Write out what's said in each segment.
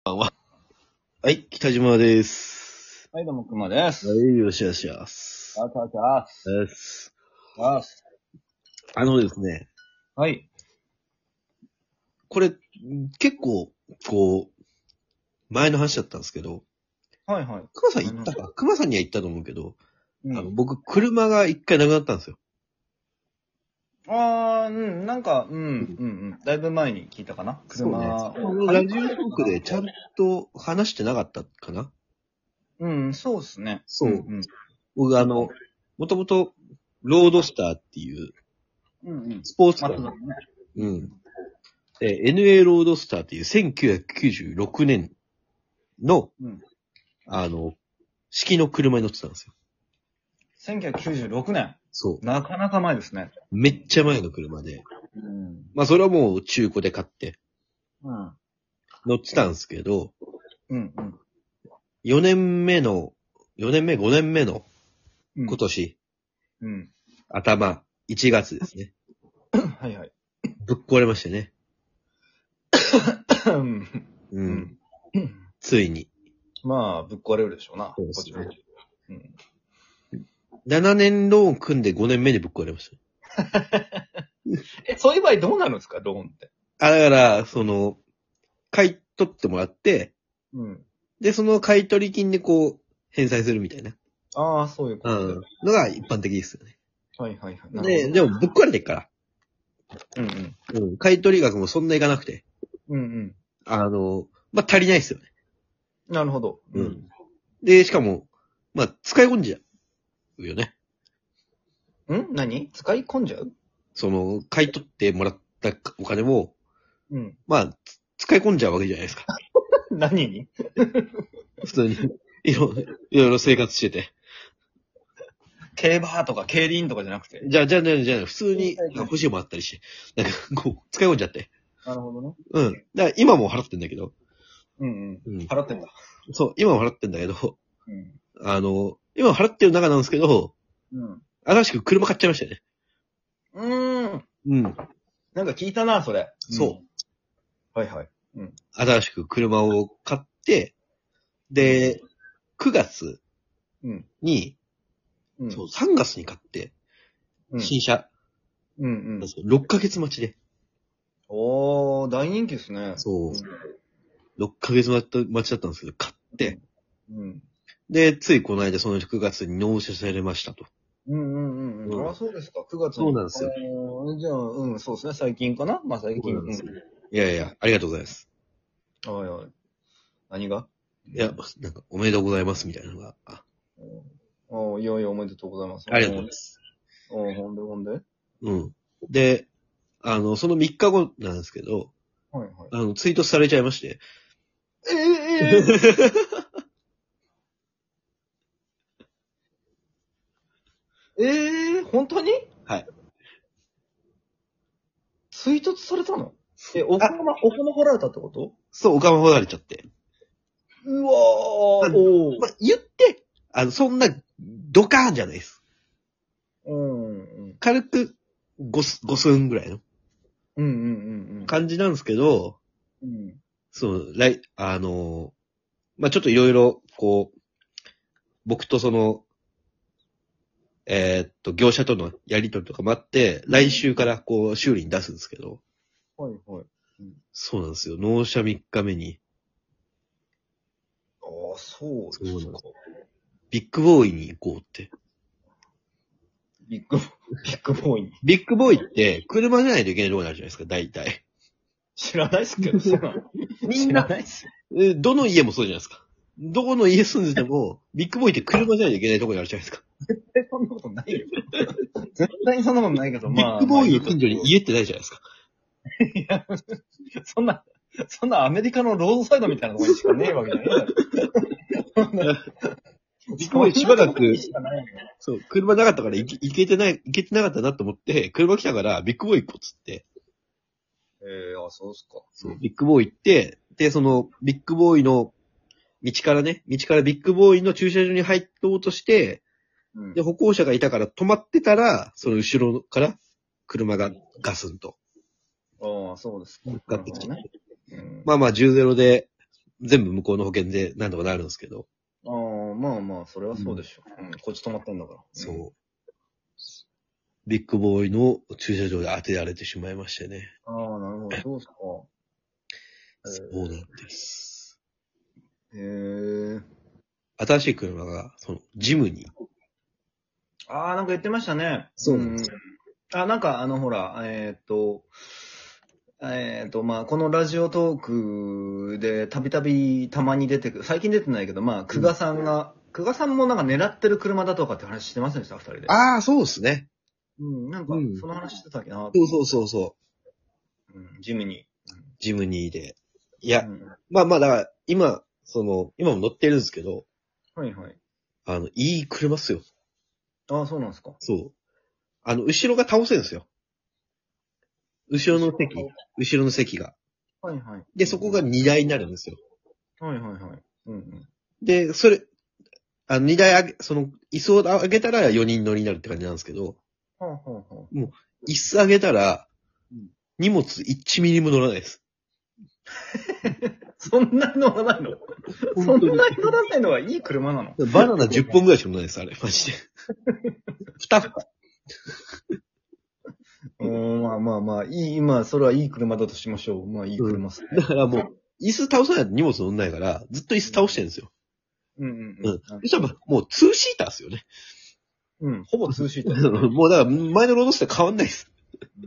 は、はい、北島です。 はい、どうも、くまです。 はい、よろしくお願いします。です。ですね、 はい。 これ、結構、こう、前の話だったんですけど、 はいはい。 熊さん行ったか熊さんには行ったと思うけど、 うん。 僕、車が一回なくなったんですよ。 なんか、だいぶ前に聞いたかなそうね。 車。 ラジオトークでちゃんと話してなかったかな。 うん、そうっすね。 そう。 うん僕、もともと、ロードスターっていう、 うん。うんうん。 スポーツカー、 まあ、そうだね。 うん。NA ロードスターっていう1996年の、 うん。 式の車に乗ってたんですよ。 1996年。 そう。 なかなか前ですね。 めっちゃ前の車で。 うん。 まあそれはもう中古で買ってうん。 乗ってたんですけど、 うんうん。 4年目、5年目の今年、 うん。 頭、1月ですね。 はいはい。 ぶっ壊れましてね。うん。ついに。 まあ、ぶっ壊れるでしょうな。 そうですねこっちも。うん。 7年ローン組んで5年目にぶっ壊れました。 そういう場合どうなるんですか、ローンって。 だから、買い取ってもらって、 うん。 で、その買い取り金で返済するみたいな。 ああ、そういうことで。 のが一般的ですよね。 はいはいはい。なるほどで、 ね。 でもぶっ壊れてっから。 うんうん。 買い取り額もそんないかなくて。 うんうん。 まあ、足りないですよね。 なるほど。 で、しかも、まあ、使い込んじゃうよね。 何使い込んじゃう。 買い取ってもらったお金も、 うん。 まあ、使い込んじゃうわけじゃないですか。 何に普通に、いろいろ生活してて。 競馬とか競輪とかじゃなくて。 じゃあ、普通に欲しいもあったりして、なんか、使い込んじゃって。 なるほどね。 だから今も払ってんだけど。 払ってんだ。 そう、今も払ってんだけど、 うん。 今も払ってる中なんですけど、 うん。 新しく車買っちゃいましたよね。うん。 なんか聞いたな、それ。 そう。 はいはい。 新しく車を買って、で、9月に、そう、3月に買って、新車、6ヶ月待ちで。 おー、大人気ですね。 そう。6ヶ月待ちだったんですけど、買って、 うん。 で、ついこの間その9月に納車されましたと。 あ、そうですか。9月に。 そうなんですよ。 じゃあ、そうですね。最近かな。まあ最近。 いやいや、ありがとうございます。 はいはい。何が。 いや、なんか、おめでとうございますみたいなのが。 いやいや、おめでとうございます。 ありがとうございます。 ほんでで、その3日後なんですけど、 はいはい。 ツイートされちゃいまして。 本当にはい。 追突されたの。お金掘られたってこと。 そう、お金掘られちゃって。 うわー、 まあ、言って、そんな、ドカーンじゃないです。軽く5寸ぐらいの感じなんですけど、そう、まあ、ちょっといろいろ、僕と業者とのやりとりとかもあって、来週から修理に出すんですけど、 はいはい。 そうなんですよ。納車3日目に、 ああ、そうですか。 ビッグボーイに行こうって。 ビッグボーイに。 ビッグボーイって、車じゃないといけないところにあるじゃないですか、大体。 知らないっすけど、 みんな、 知らないっすよ。 どの家もそうじゃないですか。どこの家住んでても、ビッグボーイって車じゃないといけないところにあるじゃないですか。 絶対そんなことないよ。絶対にそんなことないけど、 ビッグボーイの近所に家ってないじゃないですか。 いや、そんなアメリカのロードサイドみたいなところにしかねえわけじゃねえだろ。 ビッグボーイしばらく、 しかないよ。 そう、車なかったから行けてなかったなと思って、車来たからビッグボーイ行こうっつって。 そうっすか。 そう、ビッグボーイ行って、で、ビッグボーイの道からビッグボーイの駐車場に入ろうとして、で、歩行者がいたから止まってたら、その後ろから車がガスンと。 ああ、そうですか。 向かってきて、 ね。 まあまあ10-0で、 全部向こうの保険でなんとかなるんですけど。 ああ、まあまあ、それはそうでしょ。うん、こっち止まってんだから。 そう。ビッグボーイの駐車場で当てられてしまいましてね。 ああ、なるほど。そうですか。 そうなんです。 へえ。 新しい車が、ジムに。 ああ、なんか言ってましたね。 そうなんですよ。 あ、なんかほら、まあ、このラジオトークでたびたびたまに出てくる、最近出てないけど、まあ、久我さんもなんか狙ってる車だとかって話してませんでした、二人で。 ああ、そうですね。 なんか、その話してたっけな。 そう。 ジムに。 ジムニーで。いや、まあまあ、だから、今も乗ってるんですけど、 はいはい。 いい車っすよ。 ああ、そうなんですか。 そう。後ろが倒せるんですよ。後ろの席が。 はいはい。 で、そこが荷台になるんですよ。 はいはいはい。 で、荷台椅子を上げたら4人乗りになるって感じなんですけど、もう、椅子上げたら、荷物1ミリも乗らないです。 そんなに乗らないの？そんなに乗らないのはいい車なの？ バナナ10本ぐらいしか乗らないです、あれ、マジで。ふたふた。 まあまあまあ、今、それはいい車だとしましょう。まあいい車っすね。 だからもう、椅子倒さないと荷物乗んないから、ずっと椅子倒してるんですよ。そしたらもう2シーターですよね。 ほぼ2シーター。 もうだから前のロードスター変わんないです。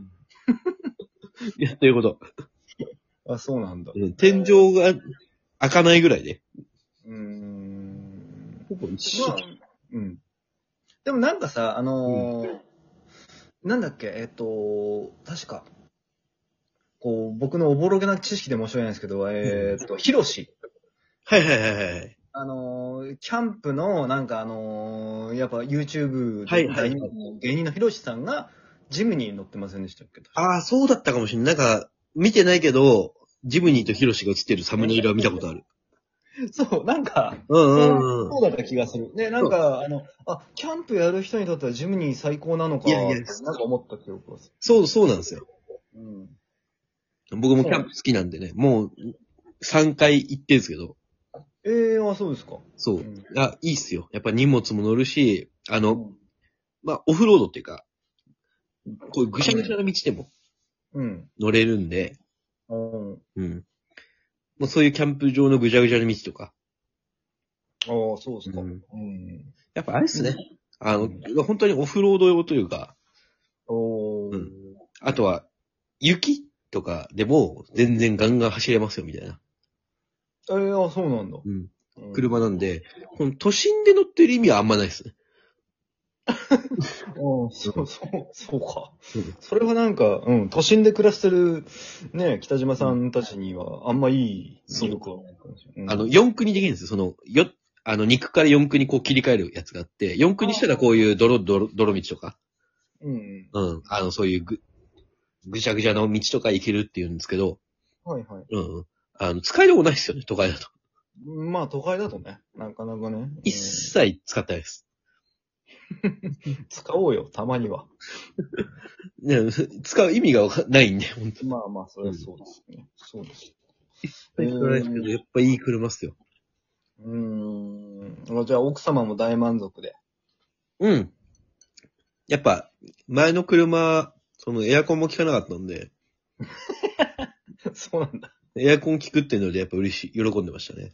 やってること。 あ、そうなんだ。 天井が開かないぐらいで。ほぼ一緒。 まあ、でもなんかさ、なんだっけ、確か、こう、僕のおぼろげな知識で申し訳ないんですけど、ヒロシ。 はい。 キャンプの、なんかやっぱ YouTube で芸人のヒロシさんがジムに乗ってませんでしたっけ？ ああ、そうだったかもしれない。なんか、見てないけど、ジムニーとヒロシが映ってるサムネイルは見たことある。 そう、なんか、そうだった気がする。ね、なんか、キャンプやる人にとってはジムニー最高なのか、なんか思った記憶がする。そうなんですよ。僕もキャンプ好きなんでね、もう3回行ってるんですけど。 そうですか。 そう。いいっすよ。やっぱ荷物も乗るし、まあ、オフロードっていうか、こういうぐしゃぐしゃな道でも、乗れるんで、もうそういうキャンプ場のぐちゃぐちゃな道とか。 ああ、そうですか。 やっぱあれっすね。本当にオフロード用というか、あとは、雪とかでも全然ガンガン走れますよ、みたいな。 そうなんだ。 車なんで、この都心で乗ってる意味はあんまないですね。 そうか。それはなんか、都心で暮らしてる、ね、北島さんたちには、あんまいい魅力はないかもしれない。 4区にできるんですよ。2区から4区にこう切り替えるやつがあって、4区にしたらこういう泥道とか、そういうぐちゃぐちゃの道とか行けるっていうんですけど、使いどこないですよね、都会だと。 まあ、都会だとね、なかなかね。 一切使ってないです。 使おうよ、たまには。 使う意味がないんで、本当に。 まあまあ、それはそうですね。そうです。 一切使わないですけど、やっぱいい車っすよ。 じゃあ、奥様も大満足で。 やっぱ、前の車、エアコンも効かなかったんで。 そうなんだ。 エアコン効くっていうので、やっぱ嬉しい、喜んでましたね。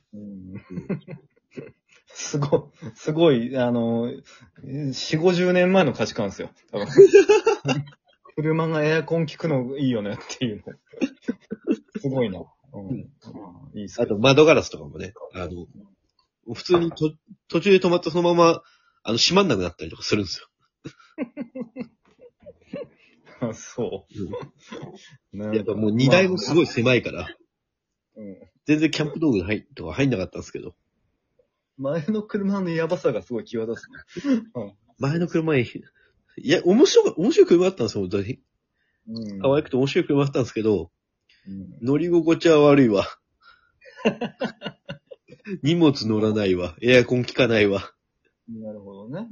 すごい、4、50年前の価値観ですよ。多分車がエアコン効くのいいよねっていうの。すごいな。いいっす。 あと窓ガラスとかもね、普通に途中で止まったそのまま、閉まんなくなったりとかするんですよ。 そう。 やっぱもう荷台もすごい狭いから、全然キャンプ道具とか入んなかったんですけど。 前の車のやばさがすごい際立つね。 前の車いや、面白い車だったんですよ、本当に。可愛くて面白い車だったんですけど、乗り心地は悪いわ。荷物乗らないわ。エアコン効かないわ。 なるほどね。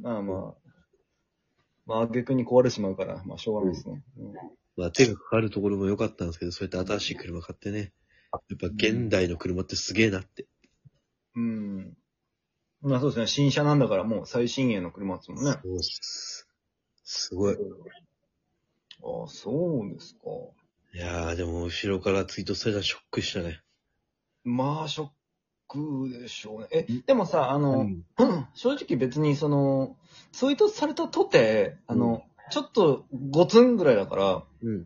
まあ、逆に壊れてしまうから、まあ、しょうがないですね。 まあ、手がかかるところも良かったんですけど、そうやって新しい車買ってね。 やっぱ現代の車ってすげえなって。 うん。まあそうですね。新車なんだからもう最新鋭の車ですもんね。 そうっす。すごい。 ああ、そうですか。 いやー、でも後ろからツイートされたらショックしたね。 まあ、ショックでしょうね。でもさ、正直別にツイートされたとて、ちょっと5ツンぐらいだから、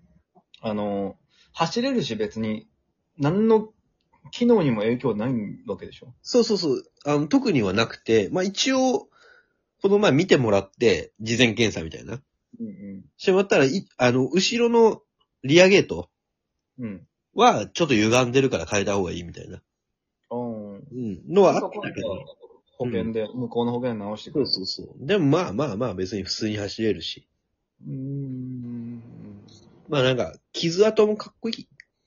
走れるし別に、何の機能にも影響ないわけでしょ。 そうそうそう。特にはなくて、まあ一応、この前見てもらって、事前検査みたいな。してもらったら、後ろのリアゲートはちょっと歪んでるから変えた方がいいみたいな。のはあったけど。 保険で、向こうの保険直してくる。 そうそうそう。でもまあまあまあ別に普通に走れるし。まあなんか、傷跡もかっこいい。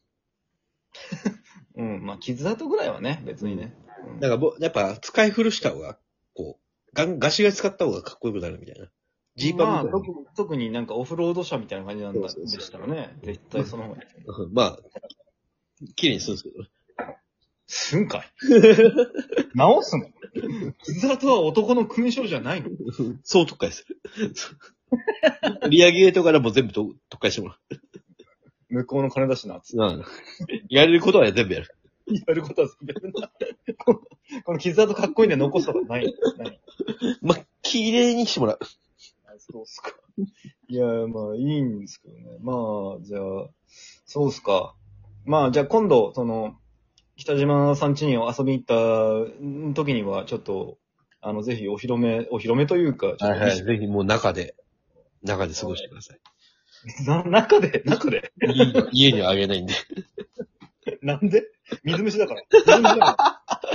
まあ傷跡ぐらいはね、別にね。 なんかやっぱ使い古した方が、こう、ガシガシ使った方がかっこよくなるみたいな。 ジーパンみたいな。特になんかオフロード車みたいな感じなんだでしたらね。絶対その方がいい。 まあ、綺麗にするんですけど。 すんかい直すの傷跡は男の勲章じゃないのそう特化する。リアゲートからも全部特化してもらう。 向こうの金出しな、つって。 やれることは全部やる。 やることは全部やる。この傷跡かっこいいんで残すことはない。 まあ、綺麗にしてもらう。 そうっすか。いや、まあ、いいんですけどね。まあ、じゃあ、そうっすか。まあ、じゃあ今度、北島さん家に遊びに行った時には、ちょっと、ぜひお披露目というか、 はいはい、ぜひもう中で過ごしてください。 中で家にはあげないんで。 なんで水虫だから。